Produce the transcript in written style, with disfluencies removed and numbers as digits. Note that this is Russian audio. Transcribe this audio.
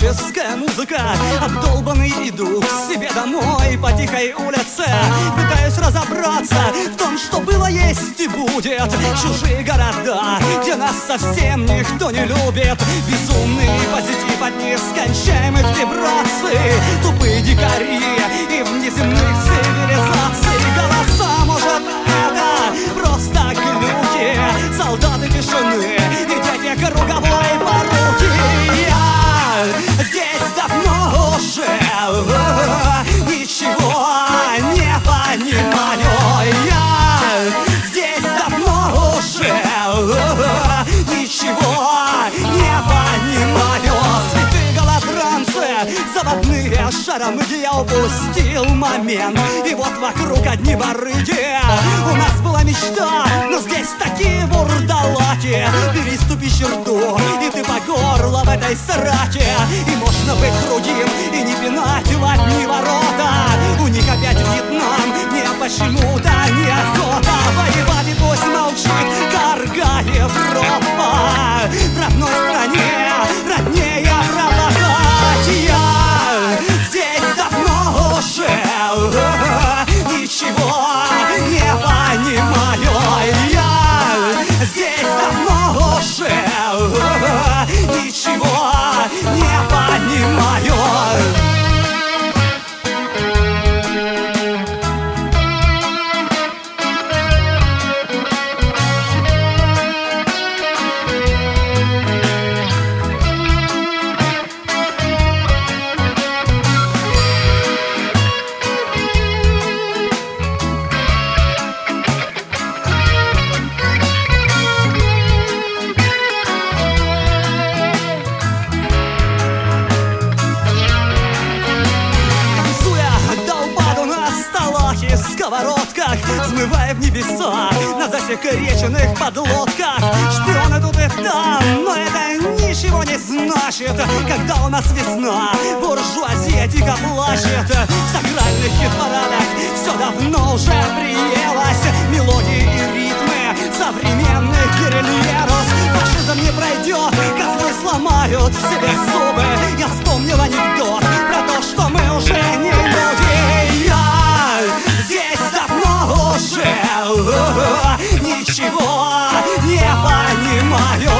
Романтическая музыка, обдолбанный иду к себе домой по тихой улице. Пытаюсь разобраться в том, что было, есть и будет. Чужие города, где нас совсем никто не любит. Безумный позитив от нескончаемых вибраций. Тупые дикари и внеземных цивилизаций. Голоса, может, это просто глюки. Солдаты тишины и дети круговой поруки. Я здесь давно уже ничего не понимаю. Я здесь давно уже ничего не понимаю. Святые голодранцы, заводные шаромыги, я упустил момент. И вот вокруг одни барыги. У нас была мечта, но здесь такие вурдалаки. Переступи черту, и ты по горло в этой сраке. И можно быть другим и не пинать в одни ворота. У них опять Вьетнам, мне почему-то неохота воевать, и пусть молчит карга Европа. В родной стране роднее продолжать. Я здесь давно уже ничего не понимаю. Я здесь давно уже ничего не понимаю. Сковородках, взмывая в небеса на засекреченных подлодках. Шпионы тут и там, но это ничего не значит. Когда у нас весна, буржуазия дико плачет. В сакральных хит-парадах все давно уже приелось. Мелодии и ритмы современных гирильерос. Фашизм не пройдет, козлы сломают себе зубы. Я вспомнил анекдот про то, что мы уже не люди. Я здесь давно уже ничего не понимаю.